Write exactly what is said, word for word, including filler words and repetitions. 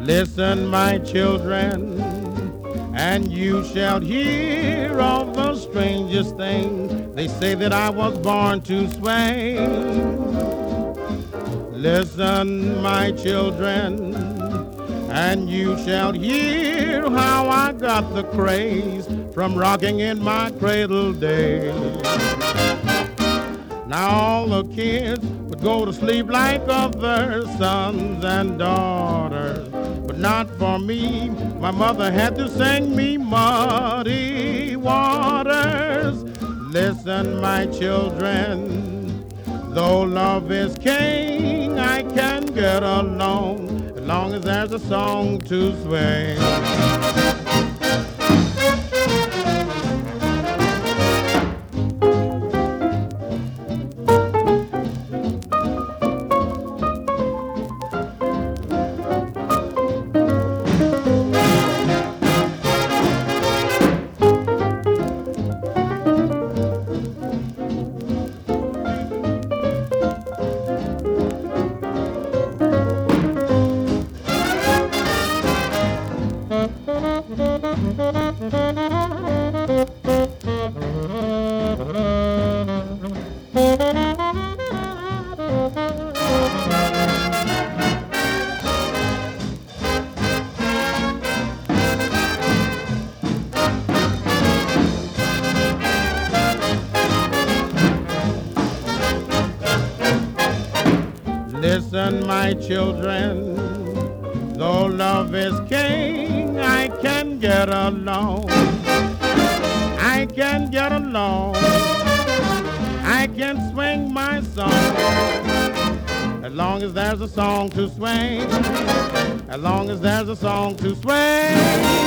Listen, my children, and you shall hear of the strangest thing. They say that I was born to sway. Listen, my children, and you shall hear how I got the craze from rocking in my cradle days. Now all the kids would go to sleep like other sons and daughters, but not for me. My mother had to sing me muddy waters. Listen, my children, though love is king, I can get along as long as there's a song to swing. Listen, my children, though love is king, I can get along. I can get along. I can swing my song as long as there's a song to swing. As long as there's a song to swing.